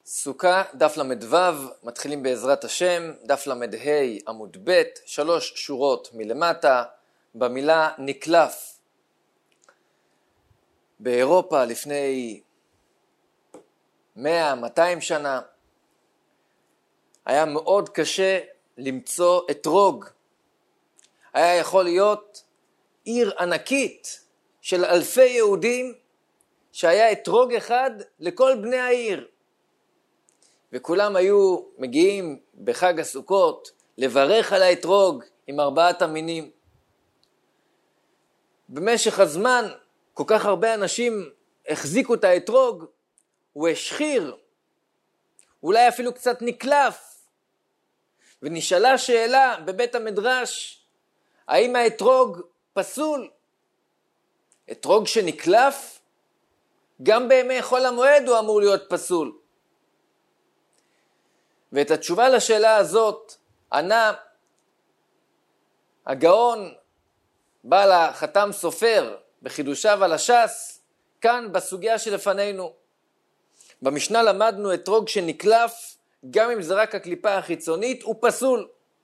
סוכה, דף למ"ו, מתחילים בעזרת השם, דף למ"ה עמוד ב', 3 שורות מלמטה, במילה נקלף. באירופה לפני 100-200 שנה, היה מאוד קשה למצוא אתרוג. היה יכול להיות עיר ענקית של אלפי יהודים, שהיה אתרוג אחד לכל בני העיר. וכולם היו מגיעים בחג הסוכות לברך על האתרוג עם 4 המינים. במשך הזמן כל כך הרבה אנשים החזיקו את האתרוג, הוא השחיר, אולי אפילו קצת נקלף. ונשאלה שאלה בבית המדרש, האם האתרוג פסול? אתרוג שנקלף? גם בימי חול המועד הוא אמור להיות פסול. ואת התשובה לשאלה הזאת ענה הגאון בעל החתם סופר בחידושיו על הש"ס, כאן בסוגיה שלפנינו. במשנה למדנו אתרוג שנקלף, גם אם זה רק הקליפה החיצונית, הוא פסול.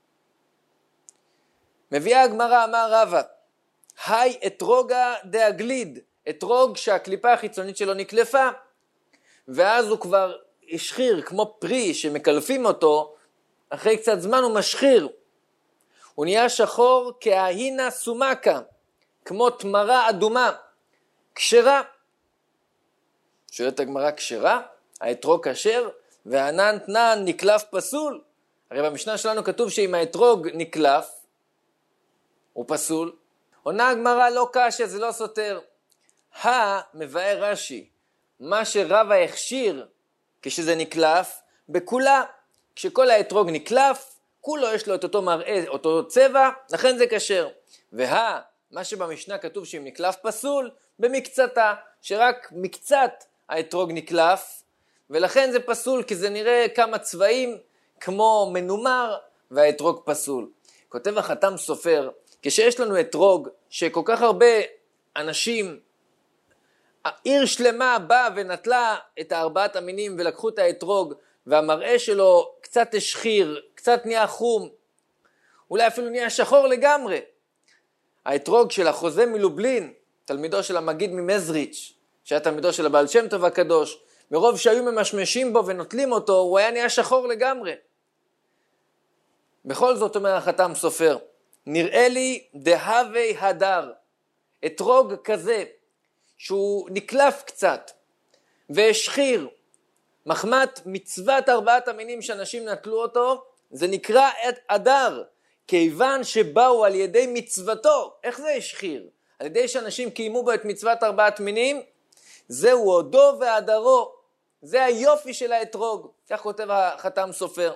מביאה הגמרא, אמר רבא, היי אתרוגה דאגליד, אתרוג שהקליפה החיצונית שלו נקלפה, ואז הוא כבר השחיר, כמו פרי שמקלפים אותו, אחרי קצת זמן הוא משחיר. הוא נהיה שחור כההינה סומקה, כמו תמרה אדומה, כשרה. שואלת הגמרא, כשרה? האתרוג כשר? והענן תנן נקלף פסול? הרי במשנה שלנו כתוב שאם האתרוג נקלף, הוא פסול. עונה הגמרא, לא קשה, זה לא סותר. מבאר רש"י, מה שרבא הכשיר כשזה נקלף, בכולה, כשכל האתרוג נקלף, כולו יש לו את אותו מראה, אותו צבע, לכן זה כשר. מה שבמשנה כתוב שאם נקלף פסול, במקצתה, שרק מקצת האתרוג נקלף, ולכן זה פסול, כי זה נראה כמה צבעים כמו מנומר, והאתרוג פסול. כותב החתם סופר, כשיש לנו אתרוג שכל כך הרבה אנשים, העיר שלמה באה ונטלה את 4 המינים ולקחו את האתרוג, והמראה שלו קצת השחיר, קצת נהיה חום, אולי אפילו נהיה שחור לגמרי. האתרוג של החוזה מלובלין, תלמידו של המגיד ממזריץ', שהיה תלמידו של הבעל שם טוב הקדוש, מרוב שהיו ממשמשים בו ונוטלים אותו, הוא היה נהיה שחור לגמרי. בכל זאת אומר החתם סופר, נראה לי דהווי הדר, אתרוג כזה, שהוא נקלף קצת, והשחיר, מחמת מצוות 4 המינים שאנשים נטלו אותו, זה נקרא אדר, כיוון שבאו על ידי מצוותו. איך זה השחיר? על ידי שאנשים קיימו בו את מצוות 4 המינים, זהו הודו והדרו, זה היופי של האתרוג, כך כותב החתם סופר.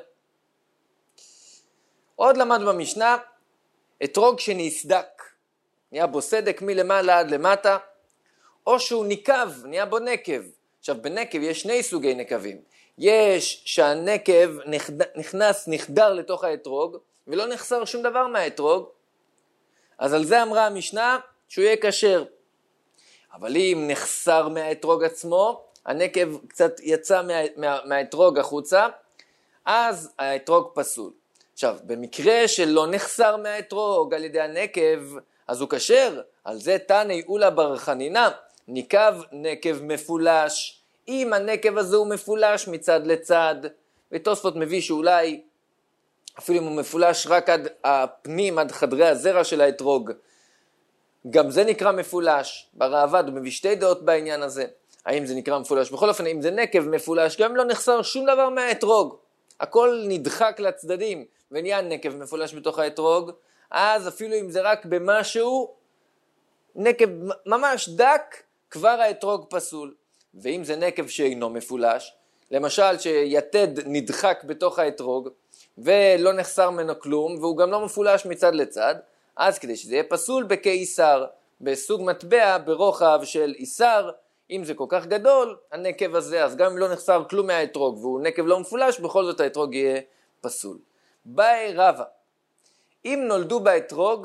עוד למד במשנה, אתרוג שנסדק, נהיה בו סדק מלמעלה עד למטה, או שהוא נקב, נהיה בו נקב. עכשיו בנקב יש 2 סוגי נקבים. יש שהנקב נחדר לתוך האתרוג, ולא נחסר שום דבר מהאתרוג, אז על זה אמרה המשנה שהוא יהיה כשר. אבל אם נחסר מהאתרוג עצמו, הנקב קצת יצא מהאתרוג החוצה, אז האתרוג פסול. עכשיו, במקרה שלא נחסר מהאתרוג על ידי הנקב, אז הוא כשר. על זה תניא אולה בר חנינא, נקב נקב מפולש. אם הנקב הזה הוא מפולש מצד לצד, ותוספות מביא שאולי אפילו אם הוא מפולש רק עד הפנים, עד חדרי הזרע של האתרוג, גם זה נקרא מפולש. בראב"ד הוא מביא 2 דעות בעניין הזה, האם זה נקרא מפולש. בכל אופן, אם זה נקב מפולש, גם לא נחסר שום דבר מהאתרוג, הכל נדחק לצדדים ונהיה נקב מפולש בתוך האתרוג, אז אפילו אם זה רק במשהו, נקב ממש דק, כבר האתרוג פסול. ואם זה נקב שאינו מפולש, למשל שיתד נדחק בתוך האתרוג, ולא נחסר ממנו כלום, והוא גם לא מפולש מצד לצד, אז כדי שזה יהיה פסול בכאיסר, בסוג מטבע ברוחב של איסר, אם זה כל כך גדול, הנקב הזה, אז גם אם לא נחסר כלום מהאתרוג, והוא נקב לא מפולש, בכל זאת האתרוג יהיה פסול. באי רבא, אם נולדו באתרוג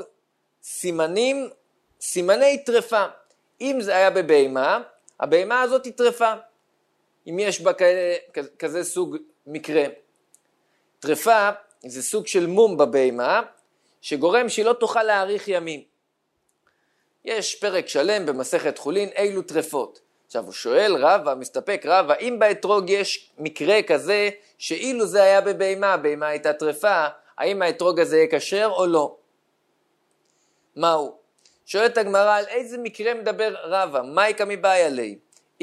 סימני טרפה, אם זה היה בבהמה, הבהמה הזאת היא טרפה. אם יש בה כזה סוג מקרה. טרפה זה סוג של מום בבהמה, שגורם שהיא לא תוכל להאריך ימים. יש פרק שלם במסכת חולין, אילו טרפות. עכשיו הוא שואל רבא, מסתפק רבא, אם באתרוג יש מקרה כזה, שאילו זה היה בבהמה, הבהמה הייתה טרפה, האם האתרוג הזה יהיה כשר או לא? מהו? שואלת הגמרא, על איזה מקרה מדבר רבא? מאיקה מבעיה לי?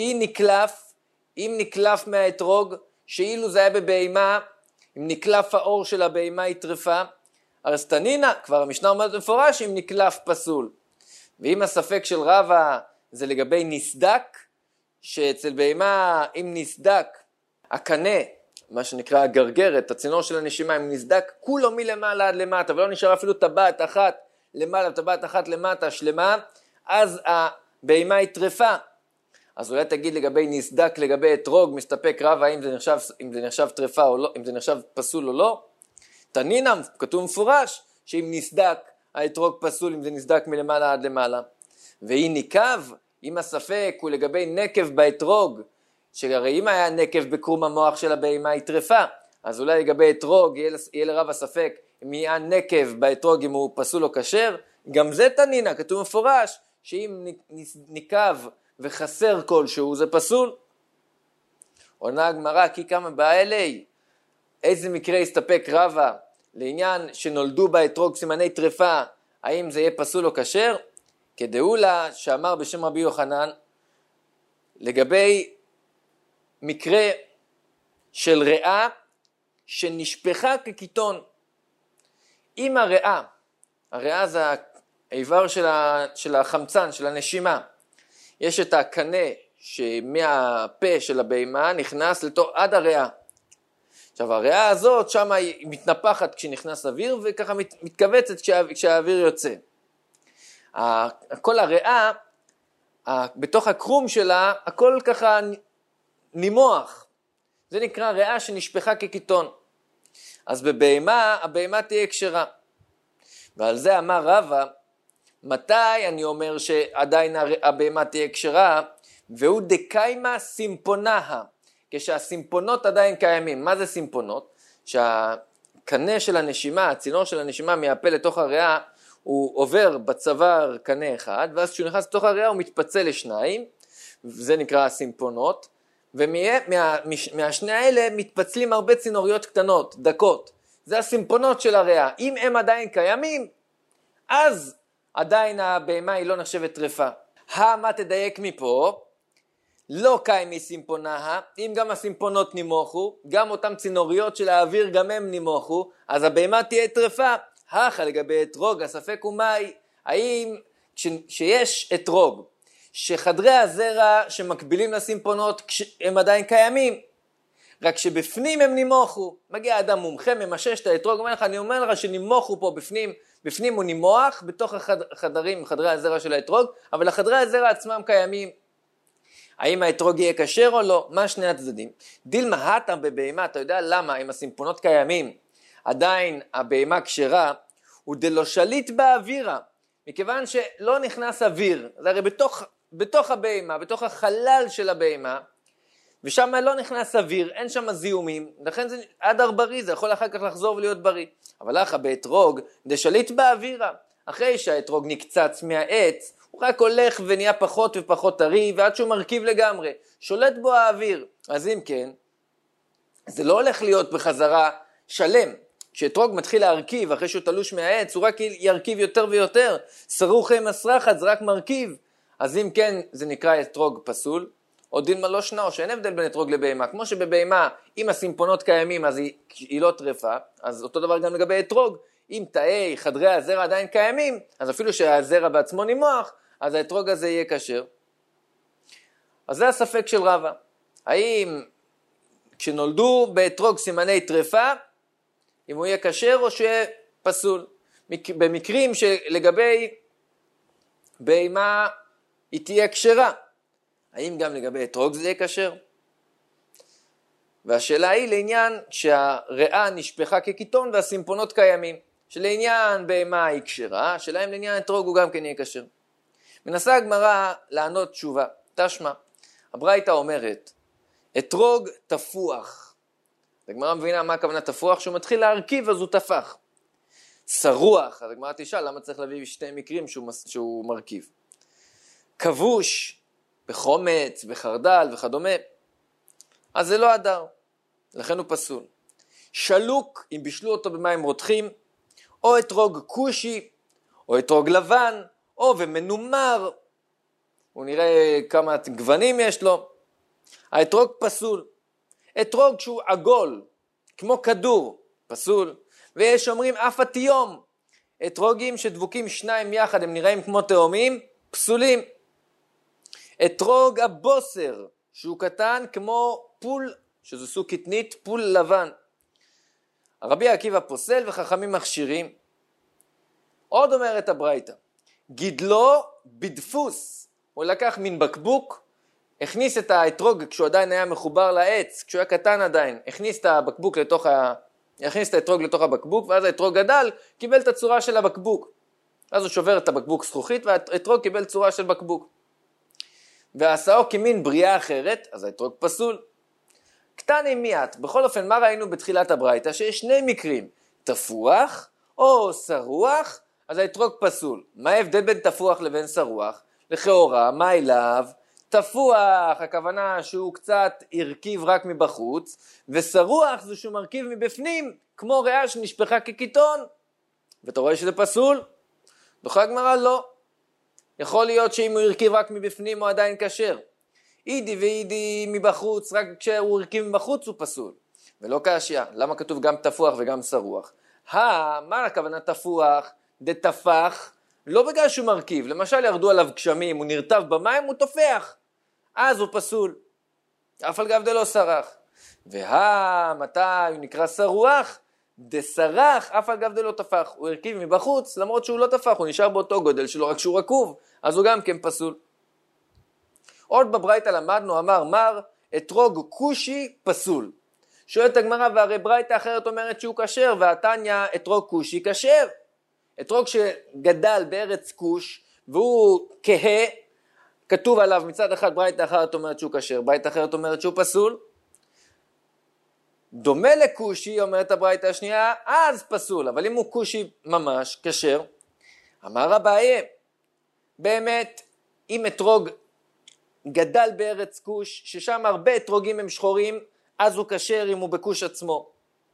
אם נקלף מהאתרוג, שאילו זה היה בבהמה, אם נקלף האור של הבהמה היא טרפה, אז תנינה, כבר המשנה אומרת מפורש, אם נקלף פסול. ואם הספק של רבא זה לגבי נסדק, שאצל בהמה אם נסדק, הקנה, מה שנקרא הגרגרת, הצינור של הנשימה, אם נסדק כולו מלמעלה עד למטה, ולא נשאר אפילו טבעת אחת למעלה וטבעת אחת למטה שלמה, אז הבהמה היא טרפה. אז אולי תגיד לגבי נסדק, לגבי אתרוג, מסתפק רבא אם זה נחשב טרפה או לא, אם זה נחשב פסול או לא. תנינה, כתוב מפורש, שאם נסדק, האתרוג פסול אם זה נסדק מלמעלה עד למעלה. והיא ניקב, אם הספק הוא לגבי נקב באתרוג, שהרי אם היה נקב בקרום המוח של הבהמה היא טרפה, אז אולי לגבי אתרוג יהיה לרב הספק אם יהיה נקב באתרוג אם הוא פסול או כשר, גם זה תנינה, כתוב מפורש, שאם ניקב וחסר כלשהו זה פסול. עונה הגמרא, כי כמה באה אלי, איזה מקרה יסתפק רבא לעניין שנולדו באתרוג סימני טרפה, האם זה יהיה פסול או כשר? כדאולה שאמר בשם רבי יוחנן, לגבי מקרה של ריאה שנשפכה כקיטון. אם הריאה זה האיבר של החמצן, של הנשימה, יש את הקנה שמהפה של הבהמה נכנס עד הריאה. עכשיו הריאה הזאת שם היא מתנפחת כשנכנס אוויר וככה מתכווצת כשהאוויר יוצא. כל הריאה, בתוך הקרום שלה, הכל ככה נימוח. זה נקרא ריאה שנשפכה כקיטון. אז בבהמה, הבהמה תהיה כשרה. ועל זה אמר רבא, מתי אני אומר שעדיין הבהמה תהיה כשרה? והוא דקיימה סימפונאה, כשהסימפונות עדיין קיימים. מה זה סימפונות? שהקנה של הנשימה, הצינור של הנשימה מהפה לתוך הריאה, הוא עובר בצוואר קנה אחד, ואז כשהוא נכנס לתוך הריאה הוא מתפצל לשניים, וזה נקרא הסימפונות, ומהשני האלה מתפצלים הרבה צינוריות קטנות, דקות. זה הסימפונות של הריאה. אם הם עדיין קיימים, אז עדיין הבהמה היא לא נחשבת טרפה. מה תדייק מפה? לא קיימי סימפונאה, אם גם הסימפונות נימוכו, גם אותם צינוריות של האוויר גם הם נימוכו, אז הבהמה תהיה טרפה. לגבי אתרוג, הספק הוא מהי? האם שיש אתרוג, שחדרי הזרע שמקבילים לסימפונות הם עדיין קיימים, רק שבפנים הם נימוכו. מגיע אדם מומחה, ממשש את האתרוג, אומר לך, אני אומר לך שנימוכו פה בפנים הוא נימוח, בתוך חדרי הזרע של האתרוג, אבל החדרי הזרע עצמם קיימים. האם האתרוג יהיה כשר או לא? מה שני הצדדים? דילמה הטה בבהמה, אתה יודע למה? אם הסימפונות קיימים, עדיין הבהמה כשרה, הוא דלא שליט באווירה, מכיוון שלא נכנס אוויר, זה הרי בתוך הבהמה, בתוך החלל של הבהמה, ושם לא נכנס אוויר, אין שם זיהומים, לכן זה עד בריא, זה יכול אחר כך לחזור ולהיות בריא. אבל לך באתרוג, דשליט באווירה, אחרי שהאתרוג נקצץ מהעץ, הוא רק הולך ונהיה פחות ופחות טרי, ועד שהוא מרכיב לגמרי, שולט בו האוויר. אז אם כן, זה לא הולך להיות בחזרה שלם. כשאתרוג מתחיל להרכיב, אחרי שהוא תלוש מהעץ, הוא רק ירכיב יותר ויותר, סרוחי מסרחת, זה רק מרכיב. אז אם כן, זה נקרא אתרוג פסול, או דילמה לא שנאו, שאין הבדל בין אתרוג לבהמה. כמו שבבהמה, אם הסימפונות קיימים, אז היא לא טרפה, אז אותו דבר גם לגבי אתרוג. אם תאי חדרי הזרע עדיין קיימים, אז אפילו שהזרע בעצמו נימוח, אז האתרוג הזה יהיה כשר. אז זה הספק של רבא. האם כשנולדו באתרוג סימני טרפה, אם הוא יהיה כשר או שיהיה פסול? במקרים שלגבי בהמה היא תהיה כשרה, האם גם לגבי אתרוג זה יהיה כשר? והשאלה היא לעניין שהריאה נשפכה כקיטון והסימפונות קיימים. שלעניין בהמה היא כשרה, השאלה אם לעניין אתרוג הוא גם כן יהיה כשר. מנסה הגמרא לענות תשובה, תשמע, הברייתא אומרת, אתרוג תפוח. הגמרא מבינה מה הכוונה תפוח? שהוא מתחיל להרכיב אז הוא תפח. שרוח, אז הגמרא תשאל למה צריך להביא שתי מקרים שהוא מרכיב. כבוש, בחומץ, בחרדל וכדומה, אז זה לא הדר, לכן הוא פסול. שלוק, אם בישלו אותו במים רותחים, או אתרוג כושי, או אתרוג לבן, או ומנומר, הוא נראה כמה גוונים יש לו. האתרוג פסול. אתרוג שהוא עגול, כמו כדור, פסול. ויש אומרים אף התיום, אתרוגים שדבוקים שניים יחד, הם נראים כמו תאומים, פסולים. אתרוג הבוסר, שהוא קטן כמו פול, שזה סוג קטנית, פול לבן. רבי עקיבא פוסל וחכמים מכשירים. עוד אומרת הברייתא, גידלו בדפוס, הוא לקח מן בקבוק, הכניס את האתרוג כשהוא עדיין היה מחובר לעץ, כשהוא היה קטן עדיין, הכניס את האתרוג לתוך הבקבוק, ואז האתרוג גדל, קיבל את הצורה של הבקבוק. אז הוא שובר את הבקבוק זכוכית, והאתרוג קיבל צורה של בקבוק. ועשאו כמין בריאה אחרת, אז האתרוג פסול. קטני מיעט, בכל אופן מה ראינו בתחילת הברייתא? שיש שני מקרים, תפוח או שרוח, אז האתרוג פסול. מה ההבדל בין תפוח לבין שרוח? לכאורה, מה אליו? תפוח, הכוונה שהוא קצת הרכיב רק מבחוץ, ושרוח זה שהוא מרכיב מבפנים, כמו ריאה שנשפחה כקיטון. ואתה רואה שזה פסול? דוחה הגמרא לא. יכול להיות שאם הוא הרכיב רק מבפנים הוא עדיין כשר. אידי ואידי מבחוץ, רק כשהוא הרכיב מבחוץ הוא פסול. ולא קשיא. למה כתוב גם תפוח וגם שרוח? מה הכוונה תפוח? דתפח, לא בגלל שהוא מרכיב. למשל ירדו עליו גשמים, הוא נרטב במים, הוא תופח. אז הוא פסול. אף על גב דלא סרח. מתי הוא נקרא שרוח? דסרח, אף על גב דלא תפח. הוא הרכיב מבחוץ, למרות שהוא לא תפח, הוא נשאר באותו גודל שלו, רק שהוא רקוב. אז הוא גם כן פסול. עוד בברייתא למדנו, אמר מר, אתרוג כושי פסול. שואלת הגמרא, והרי ברייתא אחרת אומרת שהוא כשר, והתניא אתרוג כושי כשר. אתרוג שגדל בארץ כוש, והוא כהה, כתוב עליו מצד אחד ברייתא אחרת אומרת שהוא כשר, ברייתא אחרת אומרת שהוא פסול. דומה לכושי, אומרת הברייתא השנייה, אז פסול, אבל אם הוא כושי ממש, כשר, אמר אביי, באמת, אם אתרוג גדל בארץ כוש, ששם הרבה אתרוגים הם שחורים, אז הוא כשר אם הוא בכוש עצמו.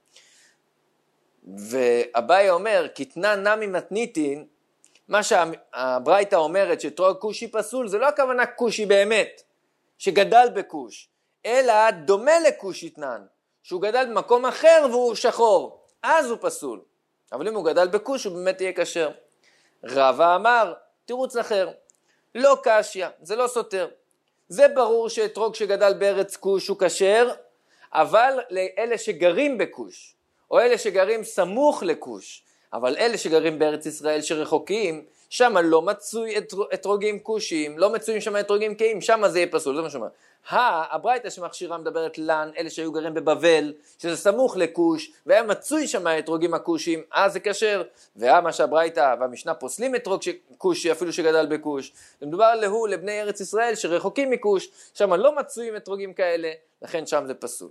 ואביי אומר, קטנן נמי מתניתין, מה שהברייתא אומרת שאתרוג כושי פסול, זה לא הכוונה כושי באמת, שגדל בכוש, אלא דומה לכושי תנן, שהוא גדל במקום אחר והוא שחור, אז הוא פסול. אבל אם הוא גדל בכוש הוא באמת יהיה כשר. רבא אמר, תירוץ אחר, לא קשיא, זה לא סותר. זה ברור שאתרוג שגדל בארץ כוש הוא כשר, אבל לאלה שגרים בכוש, או אלה שגרים סמוך לכוש, אבל אלה שגרים בארץ ישראל שרחוקים, שם לא מצוי אתרוגים כושיים, לא מצויים שם אתרוגים קיים, שם זה יהיה פסול, זה מה שאומר. הברייתא שמכשירה מדברת לן, אלה שהיו גרים בבבל, שזה סמוך לכוש, והיה מצוי שם האתרוגים הכושיים, אז זה כשר. ומה שהברייתא והמשנה פוסלים אתרוג כושי, אפילו שגדל בכוש. זה מדובר לבני ארץ ישראל שרחוקים מכוש, שם לא מצויים אתרוגים כאלה, לכן שם זה פסול.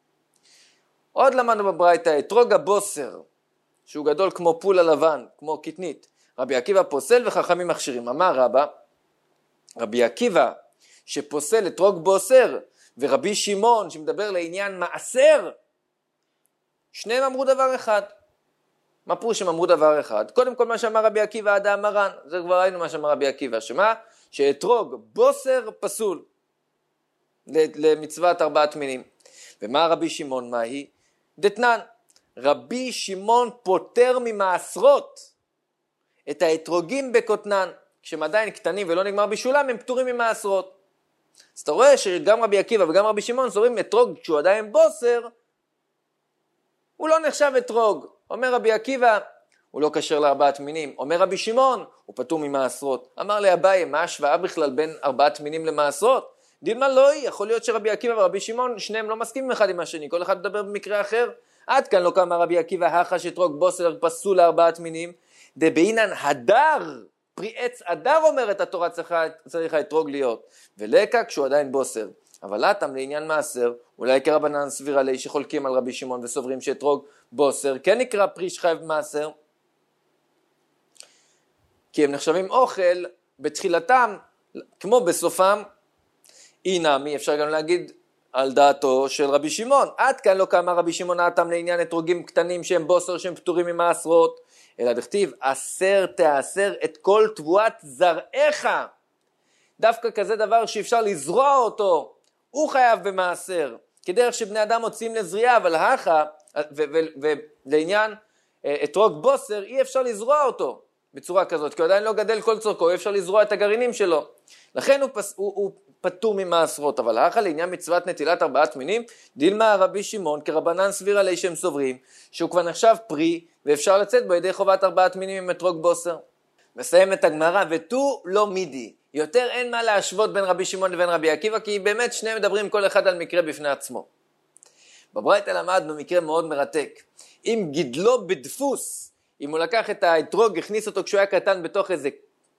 עוד למדנו בברייתא, אתרוג הבוסר, שהוא גדול כמו פול הלבן, כמו קטנית. רבי עקיבא פוסל וחכמים מכשירים. אמר רבי עקיבא שפוסל אתרוג בוסר, ורבי שמעון שמדבר לעניין מעשר, שניהם אמרו דבר אחד. מה פירוש הם אמרו דבר אחד? קודם כל מה שאמר רבי עקיבא עדה מרן, זה כבר ראינו מה שאמר רבי עקיבא, שמה? שאתרוג בוסר פסול, למצוות 4 מינים. ומה רבי שמעון מה היא? דתנן, רבי שמעון פוטר ממעשרות את האתרוגים בקוטנן, כשהם עדיין קטנים ולא נגמר בשולם, הם פטורים ממעשרות. אז אתה רואה שגם רבי עקיבא וגם רבי שמעון סוברים אתרוג כשהוא עדיין בוסר, הוא לא נחשב אתרוג. אומר רבי עקיבא, הוא לא כשר ל4 מינים. אומר רבי שמעון, הוא פטור ממעשרות. אמר לאביי, מה ההשוואה בכלל בין 4 מינים למעשרות? דילמה לא היא, יכול להיות שרבי עקיבא ורבי שמעון, שניהם לא מסכימים אחד עם השני, כל אחד מדבר במקרה אחר. עד כאן לא קמה רבי עקיבא, החש אתרוג בוסר פסול ל4 מינים, דבעינן הדר, פרי עץ הדר אומרת התורה צריך האתרוג להיות, ולקה כשהוא עדיין בוסר. אבל הטעם לעניין מעשר, אולי כרבנן סבירה לי שחולקים על רבי שמעון וסוברים שאתרוג בוסר, כן נקרא פרי שחייב מעשר, כי הם נחשבים אוכל בתחילתם כמו בסופם. אינמי, אפשר גם להגיד על דעתו של רבי שמעון, עד כאן לא קמה רבי שמעון הטעם לעניין אתרוגים קטנים שהם בוסר שהם פטורים ממעשרות, אלא דכתיב אסר תאסר את כל תבואת זרעך, דווקא כזה דבר שאפשר לזרוע אותו, הוא חייב במעשר, כדרך שבני אדם מוצאים לזריעה, אבל האחה, ולעניין אתרוג בוסר, אי אפשר לזרוע אותו בצורה כזאת, כי הוא עדיין לא גדל כל צורכו, אי אפשר לזרוע את הגרעינים שלו, לכן הוא פטור ממעשרות. אבל האחה לעניין מצוות נטילת 4 מינים, דילמה רבי שמעון כרבנן סבירה לי שהם סוברים, שהוא כבר נחשב פרי, ואפשר לצאת בו ידי חובת 4 מינים עם אתרוג בוסר. מסיים את הגמרא, ותו לא מידי, יותר אין מה להשוות בין רבי שמעון לבין רבי עקיבא, כי באמת שניהם מדברים כל אחד על מקרה בפני עצמו. בברייתא למדנו מקרה מאוד מרתק. אם גידלו בדפוס, אם הוא לקח את האתרוג, הכניס אותו כשהוא היה קטן בתוך איזה,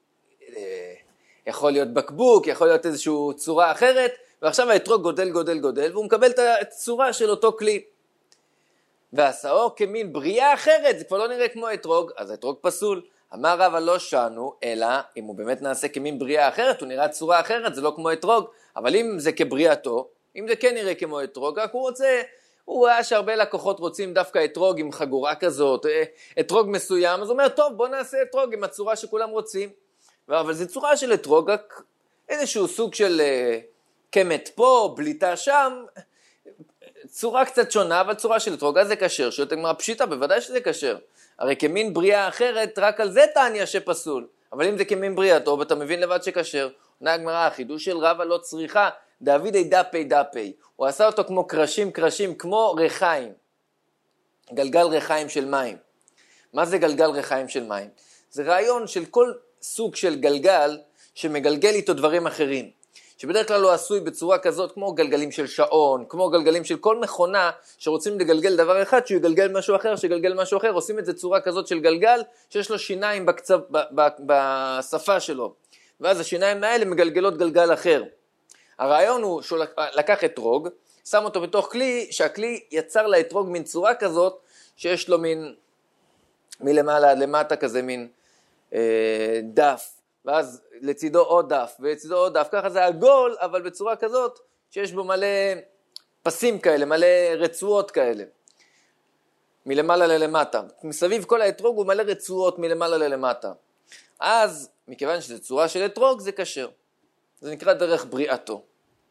יכול להיות בקבוק, יכול להיות איזושהי צורה אחרת, ועכשיו האתרוג גודל, והוא מקבל את הצורה של אותו כלי. ועשאו כמין בריאה אחרת, זה כבר לא נראה כמו אתרוג, אז האתרוג פסול. אמר רבא לא שנו, אלא אם הוא באמת נעשה כמין בריאה אחרת, הוא נראה צורה אחרת, זה לא כמו אתרוג, אבל אם זה כבריאתו, אם זה כן נראה כמו אתרוג, רק הוא ראה שהרבה לקוחות רוצים דווקא אתרוג עם חגורה כזאת, אתרוג מסוים, אז הוא אומר, טוב, בוא נעשה אתרוג עם הצורה שכולם רוצים, אבל זה צורה של אתרוג, רק איזשהו סוג של קמת פה, בליטה שם, צורה קצת שונה, אבל צורה של אתרוג, אז זה כשר, שואלת הגמרא פשיטא, בוודאי שזה כשר. הרי כמין בריאה אחרת, רק על זה טעניה שפסול. אבל אם זה כמין בריאתו, אתה מבין לבד שכשר. עונה הגמרא, החידוש של רבא לא צריכה, דאבידי דפי. הוא עשה אותו כמו קרשים, כמו רחיים. גלגל רחיים של מים. מה זה גלגל רחיים של מים? זה רעיון של כל סוג של גלגל, שמגלגל איתו דברים אחרים. שבדרך כלל לא עשוי בצורה כזאת, כמו גלגלים של שעון, כמו גלגלים של כל מכונה, שרוצים לגלגל דבר אחד, שהוא יגלגל משהו אחר, שיגלגל משהו אחר, עושים את זה צורה כזאת של גלגל, שיש לו שיניים בשפה שלו, ואז השיניים האלה מגלגלות גלגל אחר. הרעיון הוא שהוא לקח אתרוג, שם אותו בתוך כלי, שהכלי יצר לאתרוג מין צורה כזאת, שיש לו מין, מלמעלה עד למטה כזה מין דף, ואז לצידו עוד דף, ולצידו עוד דף, ככה זה עגול, אבל בצורה כזאת, שיש בו מלא פסים כאלה, מלא רצועות כאלה, מלמעלה ללמטה. מסביב כל האתרוג הוא מלא רצועות מלמעלה ללמטה. אז, מכיוון שזו צורה של אתרוג, זה כשר. זה נקרא דרך בריאתו.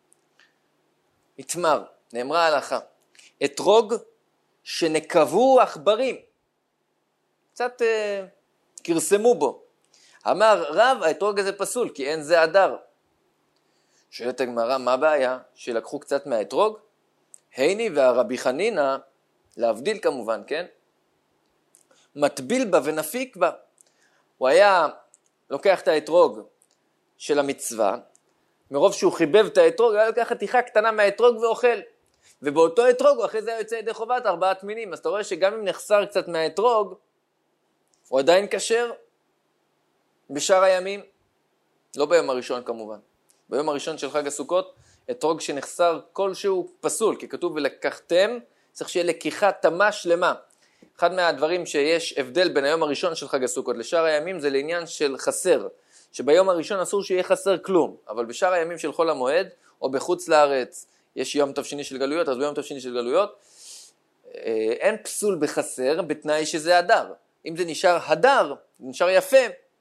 התמר, נאמרה הלכה, אתרוג שנקבו עכברים, קצת קרסמו בו. אמר רב, האתרוג הזה פסול, כי אין זה אדר. שואלת הגמרא, מה הבעיה? שלקחו קצת מהאתרוג? היני והרבי חנינא, להבדיל כמובן, כן? מטביל בה ונפיק בה. הוא היה לוקח את האתרוג של המצווה, מרוב שהוא חיבב את האתרוג, היה לוקח חתיכה קטנה מהאתרוג ואוכל. ובאותו אתרוג הוא אחרי זה יוצא ידי חובת 4 מינים. אז אתה רואה שגם אם נחסר קצת מהאתרוג, הוא עדיין כשר. בשאר הימים, לא ביום הראשון כמובן, ביום הראשון של חג הסוכות, אתרוג שנחסר כלשהו פסול, כי כתוב ולקחתם, צריך שיהיה לקיחה תמה שלמה. אחד מהדברים שיש הבדל בין היום הראשון של חג הסוכות לשאר הימים, זה לעניין של חסר, שביום הראשון אסור שיהיה חסר כלום, אבל בשאר הימים של חול המועד, או בחוץ לארץ, יש יום תבשיני של גלויות, אז ביום תבשיני של גלויות, אין פסול בחסר, בתנאי שזה הדר. אם זה נשאר הדר, נשאר יפה,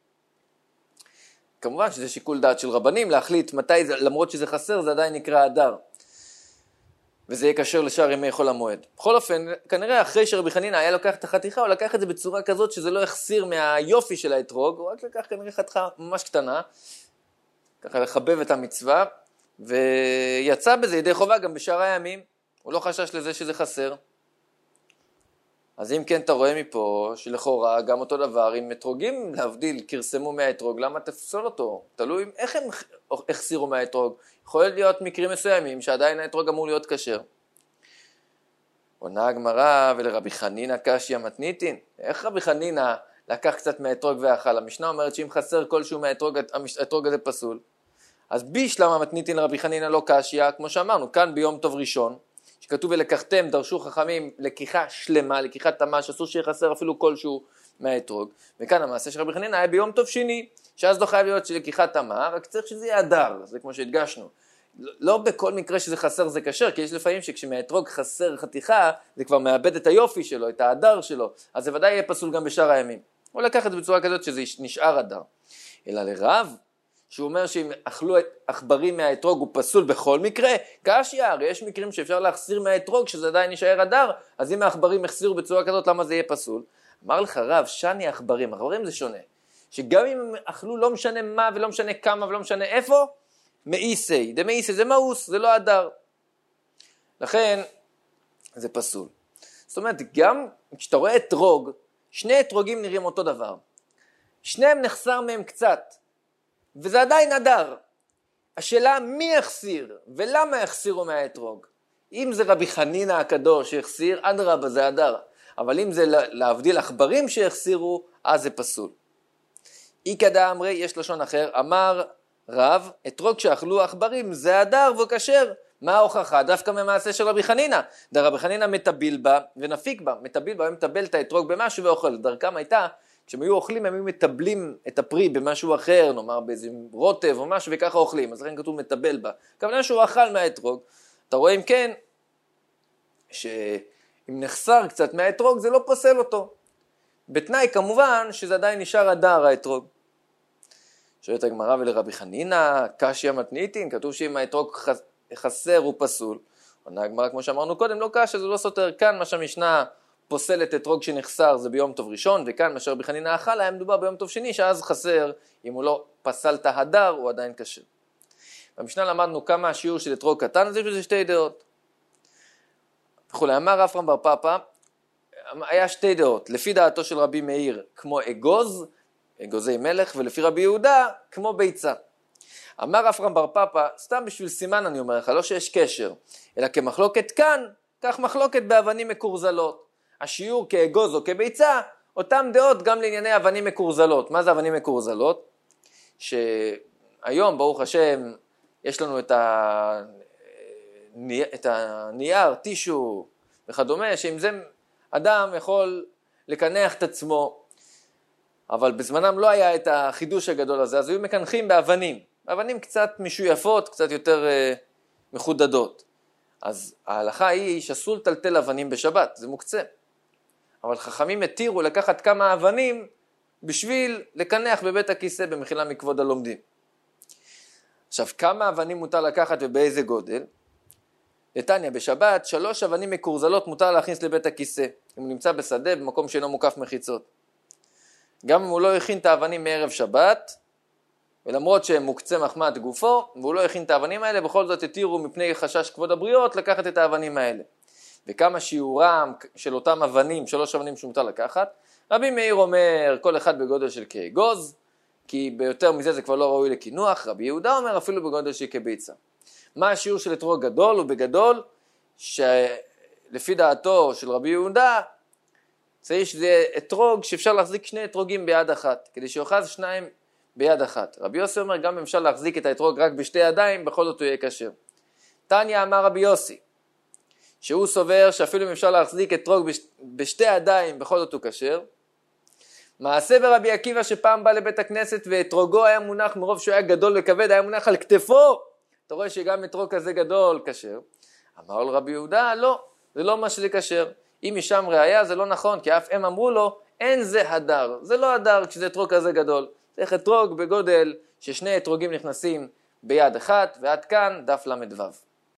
כמובן שזה שיקול דעת של רבנים, להחליט מתי זה, למרות שזה חסר, זה עדיין נקרא הדר. וזה יהיה קשר לשאר ימי חול המועד. בכל אופן, כנראה אחרי שרבי חנינא היה לוקח את החתיכה, הוא לקח את זה בצורה כזאת שזה לא יחסיר מהיופי של האתרוג, הוא רק לקח כנראה חתיכה ממש קטנה, ככה לחבב את המצווה, ויצא בזה ידי חובה גם בשאר הימים, הוא לא חשש לזה שזה חסר. אז אם כן אתה רואה מפה שלכאורה גם אותו דבר, אם אתרוגים להבדיל קרסמו מהאתרוג, למה תפסול אותו? תלוי איך הם החסירו מהאתרוג. יכול להיות מקרים מסוימים שעדיין האתרוג אמור להיות כשר. עונה הגמרא ולרבי חנינא קשיא מתניתין. איך רבי חנינא לקח קצת מהאתרוג ואכל? המשנה אומרת שאם חסר כלשהו מהאתרוג, האתרוג הזה פסול. אז בישלמה מתניתין רבי חנינא לא קשיא, כמו שאמרנו, כאן ביום טוב ראשון, שכתוב ולקחתם, דרשו חכמים לקיחה שלמה, לקיחת תמש, אסור שיהיה חסר אפילו כלשהו מהאתרוג, וכאן המעשה של רבי חנינא היה ביום טוב שני, שאז לא חייב להיות של לקיחת תמה, רק צריך שזה יהיה הדר, זה כמו שהדגשנו. לא בכל מקרה שזה חסר זה כשר, כי יש לפעמים שכשמהאתרוג חסר חתיכה, זה כבר מאבד את היופי שלו, את ההדר שלו, אז זה ודאי יהיה פסול גם בשאר הימים. או לקחת את זה בצורה כזאת שזה נשאר הדר. אלא לרב, שהוא אומר שאם אכלו עכברים מהאתרוג הוא פסול בכל מקרה, קשיא, הרי יש מקרים שאפשר להחסיר מהאתרוג שזה עדיין נשאר הדר, אז אם העכברים החסירו בצורה כזאת, למה זה יהיה פסול? אמר לך רב, שני עכברים זה שונה. שגם אם הם אכלו לא משנה מה ולא משנה כמה ולא משנה איפה, מאיסי, דמאיסי זה מאוס, זה לא הדר. לכן זה פסול. זאת אומרת, גם כשאתה רואה אתרוג, שני אתרוגים נראים אותו דבר. שניהם נחסר מהם קצת, וזה עדיין הדר. השאלה מי יחסיר ולמה יחסירו מהאתרוג. אם זה רבי חנינא הקדוש שיחסיר, אדרבה זה הדר. אבל אם זה להבדיל עכברים שיחסירו, אז זה פסול. איקא דאמרי, יש לשון אחר, אמר רב, אתרוג שאכלו עכברים זה הדר וכשר. מה ההוכחה? דווקא ממעשה של רבי חנינא. רבי חנינא מטביל בה ונפיק בה. מטביל בה, הם מטבל את האתרוג במשהו ואוכל. דרכם הייתה, כשהם היו אוכלים, הם היו מטבלים את הפרי במשהו אחר, נאמר באיזה רוטב או משהו, וככה אוכלים. אז לכן כתוב מטבל בה. כמובן שהוא אכל מהאתרוג. אתה רואה אם כן, שאם נחסר קצת מהאתרוג, זה לא פוסל אותו. בתנאי כמובן שזה עדיין נשאר הדר האתרוג. שואלת הגמרא ולרבי חנינא, קשיא מתניתין, כתוב שאם האתרוג חסר הוא פסול. עונה הגמרא כמו שאמרנו קודם, לא קשיא, זה לא סותר. כאן מה שהמשנה פוסלת אתרוג שנחסר זה ביום טוב ראשון, וכאן מה שרבי חנינא אכל היה מדובר ביום טוב שני, שאז חסר, אם הוא לא פסל את ההדר, הוא עדיין כשר. במשנה למדנו כמה השיעור של אתרוג קטן, אז יש בזה שתי דעות. וכולי, אמר רב רם בר פפא, היה שתי דעות, לפי דעתו של רבי מאיר כמו אגוז, אגוזי מלך, ולפי רבי יהודה כמו ביצה. אמר רב רם בר פפא, סתם בשביל סימן אני אומר לך, לא שיש קשר, אלא כמחלוקת כאן, כך מחלוקת באבנים מקורזלות. השיעור כאגוז או כביצה, אותם דעות גם לענייני אבנים מקורזלות. מה זה אבנים מקורזלות? שהיום ברוך השם יש לנו את הנייר, טישו וכדומה, שעם זה אדם יכול לקנח את עצמו, אבל בזמנם לא היה את החידוש הגדול הזה, אז היו מקנחים באבנים. אבנים קצת משויפות, קצת יותר מחודדות. אז ההלכה היא שאסור לטלטל אבנים בשבת, זה מוקצה. אבל חכמים התירו לקחת כמה אבנים בשביל לקנח בבית הכיסא במחילה מכבוד הלומדים. עכשיו, כמה אבנים מותר לקחת ובאיזה גודל? נתניה, בשבת 3 אבנים מקורזלות מותר להכניס לבית הכיסא, אם הוא נמצא בשדה במקום שאינו מוקף מחיצות. גם אם הוא לא הכין את האבנים מערב שבת, ולמרות שהם מוקצה מחמת גופו, והוא לא הכין את האבנים האלה, בכל זאת התירו מפני חשש כבוד הבריות לקחת את האבנים האלה. וכמה שיעורם של אותם אבנים, 3 אבנים שמותר לקחת, רבי מאיר אומר כל אחד בגודל של כאגוז, כי ביותר מזה זה כבר לא ראוי לקינוח. רבי יהודה אומר אפילו בגודל של כביצה. מה השיעור של אתרוג גדול? הוא בגדול שלפי דעתו של רבי יהודה צריך שזה אתרוג שאפשר להחזיק 2 אתרוגים ביד אחת, כדי שיוחז 2 ביד אחת. רבי יוסי אומר גם אם אפשר להחזיק את האתרוג רק בשתי ידיים, בכל זאת הוא יהיה כשר. תניא אמר רבי יוסי, שהוא סובר שאפילו אם אפשר להחזיק אתרוג בשתי ידיים, בכל זאת הוא כשר. מעשה ברבי עקיבא שפעם בא לבית הכנסת ואתרוגו היה מונח מרוב שהוא היה גדול וכבד, היה מונח על כתפו. אתה רואה שגם אתרוג כזה גדול כשר. אמר לו רבי יהודה, לא, זה לא מה שזה כשר. אם משם ראיה זה לא נכון, כי אף הם אמרו לו, אין זה הדר. זה לא הדר כשזה אתרוג כזה גדול. צריך אתרוג בגודל ש2 אתרוגים נכנסים ביד אחת, ועד כאן דף למדוו.